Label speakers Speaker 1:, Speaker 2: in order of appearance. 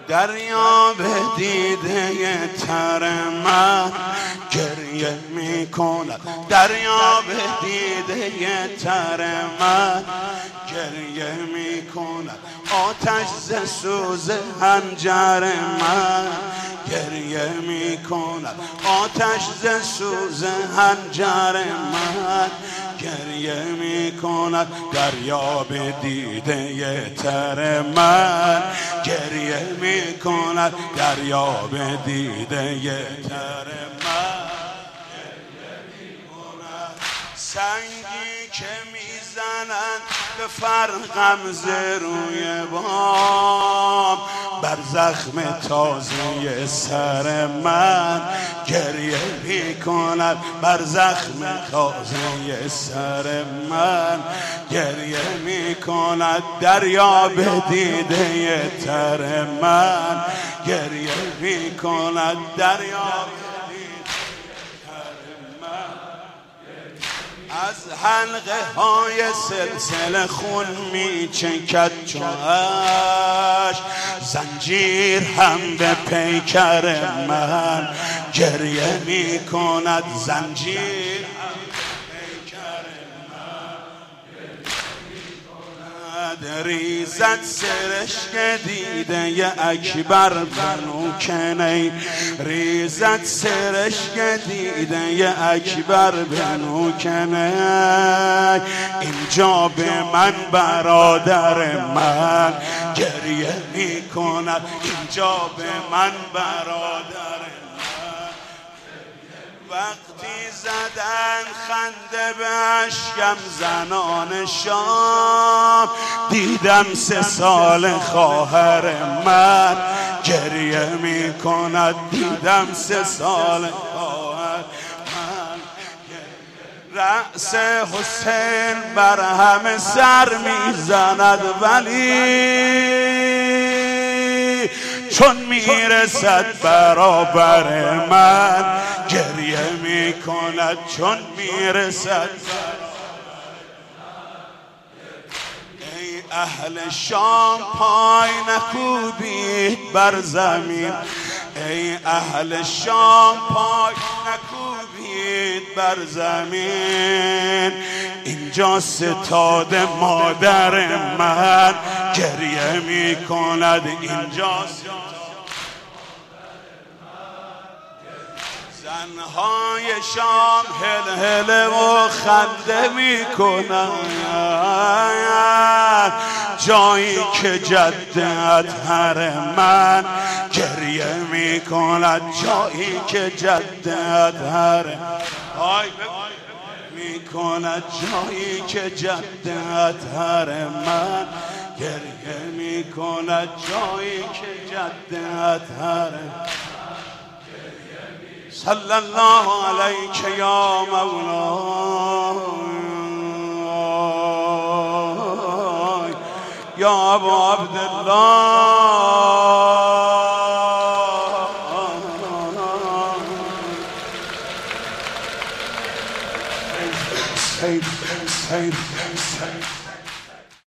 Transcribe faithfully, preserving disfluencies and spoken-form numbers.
Speaker 1: دریا به دیده تر من گریه می کند، دریا به دیده تر من گریه می کند، آتش ز سوز حنجر من گریه می کند، آتش ز سوز حنجر من گریه می کند، دریا به دیده تر من گریه می کند، دریا به دیده تر من گریه می کند. سنگی که میزنند به فرقم ز روی بام بر زخم تازه سر من گریه می کند، بر زخم تازه سر من گریه می کند، دریا به دیده تر من گریه می کند، دریا از حلقه های سلسله خون می چکد چو اشک، زنجیر هم به پیکر من گریه می کند، زنجیر هم به پیکر من گریه می کند، ریزد سرشک دیده اکبر بنو کنی، ریزد سرشک دیده اکبر بنو کنی، اینجا به من برادر من گریه می کند، اینجا به من برادر من. وقتی زدن خنده به اشکم زنان شام، دیدم سه سال خواهر من گریه می کند، دیدم سه سال خواهر من. رأس حسین بر همه سر میزند ولی چون میرسد برابر من گریه می کند، چون میرسد. ای اهل شام پای نکوبید بر زمین، ای اهل شام پای نکوبید بر زمین، اینجا ستاد مادر من گریه می کند، اینجا زنهای شام هل هل و خنده می کنند، جایی که جد اطهر من گریه می کند، جایی که جد اطهر می کند، جایی که جد اطهر من گریه می کند، جایی که جد اطهر. صلی الله علیک یا مولا یا ابا عبدالله. Save, save, save.